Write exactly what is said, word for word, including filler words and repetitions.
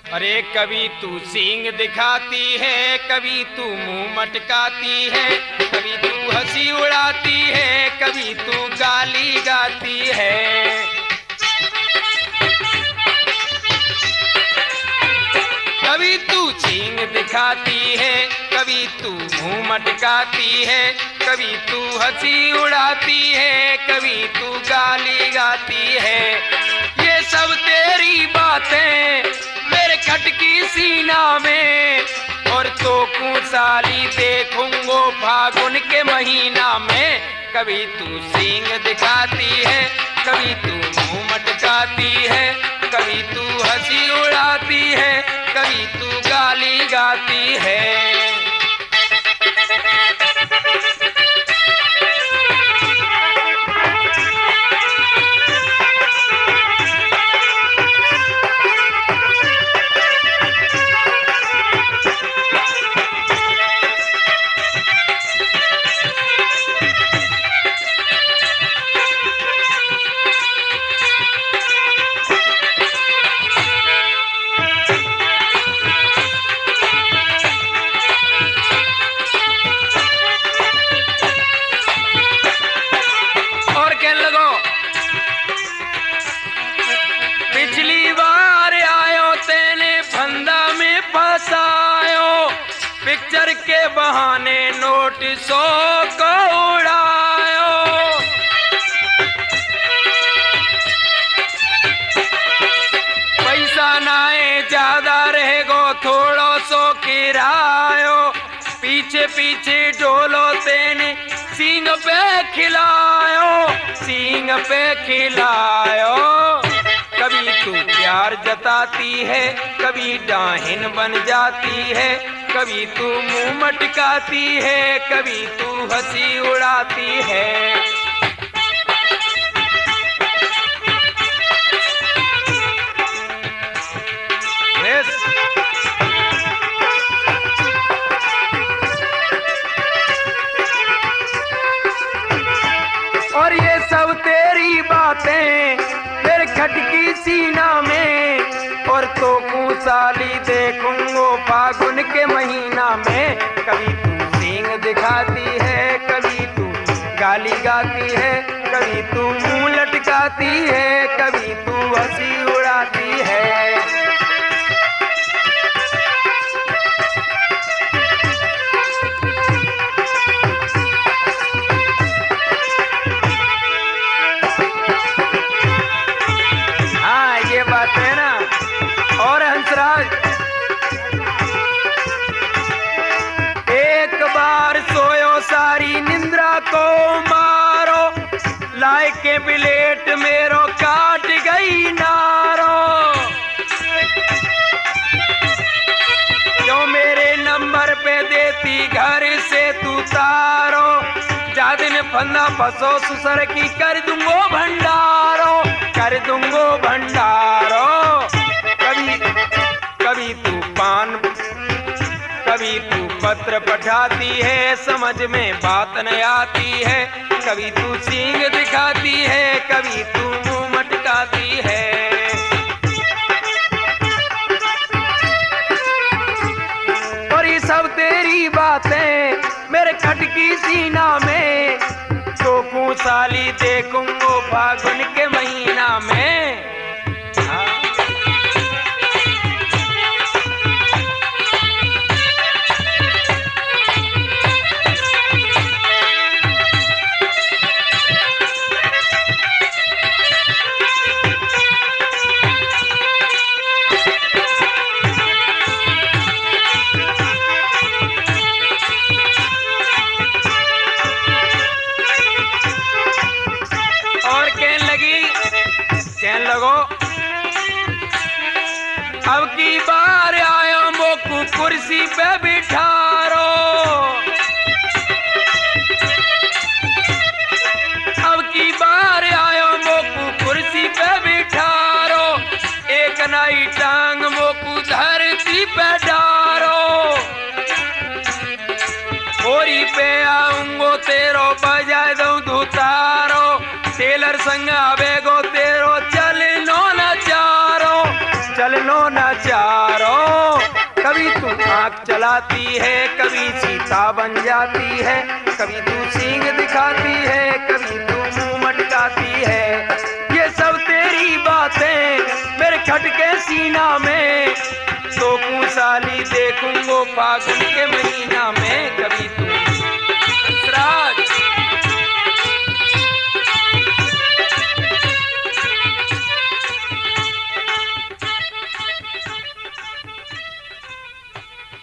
अरे कभी तू सींग दिखाती है, कभी तू मुंह मटकाती है, कभी तू हंसी उड़ाती है, कभी तू गाली गाती है। कभी तू सींग दिखाती है, कभी तू मुंह मटकाती है, कभी तू हंसी उड़ाती है, कभी तू गाली गाती है। ये सब तेरी बातें मेरे खटकी सीना में, और तो कुसाली देखूंगो फागुन के महीना में। कभी तू सींग दिखाती है, कभी तू मुंह मटकाती है, कभी तू हंसी उड़ाती है, कभी तू गाली गाती है। पिछली बार आयो तेने फंदा में फंसायो, पिक्चर के बहाने नोट सौ को उड़ायो। पैसा नाए ज्यादा रहेगो थोड़ो सो किरायो, पीछे पीछे डोलो तेने सींग पे खिलायो, सींग पे खिलायो। कभी तू प्यार जताती है, कभी डाहिन बन जाती है, कभी तू मुंह मटकाती है, कभी तू हंसी उड़ाती है। और ये सब तेरी बातें मेरे खटकी सीना में, और तो कुसाली देखूंगो फागुन के महीना में। कभी तू सींग दिखाती है, कभी तू गाली गाती है, कभी तू मुंह लटकाती है, कभी तू हंसी उड़ाती है। और हंसराज, एक बार सोयो सारी निंद्रा को मारो, लाए के बिलेट मेरो काट गई नारो। जो मेरे नंबर पे देती घर से तू तारो, जा दिन फंदा फसो सुसर की कर दूंगो भंडारो, कर दूंगो भंडारो। कभी तू पान, कभी तू पत्र पठाती है, समझ में बात न आती है, कभी तू सींग दिखाती है, कभी तू मुंह मटकाती है। और ये सब तेरी बातें मेरे खटकी सीना में, तो कुसाली देखूंगो फागुन के महीना में। अब की बार आयो मोकू कुर्सी पे बिठारो, अब की बार आयो मोकू कुर्सी पे बिठारो, एक नई टांग मोकू धरती पे डारो। होरी पे आऊंगो तेरो बजा दूं धुतारो, टेलर संग आवेगो तेरो चलनो न चारो, चलनो न चारों। कभी तू आँख चलाती है, कभी सीता बन जाती है, कभी तू सींग दिखाती है, कभी तू मुंह मटकाती है। ये सब तेरी बातें मेरे खटके सीना में, तो साली देखूंगो फागुन के महीना में। कभी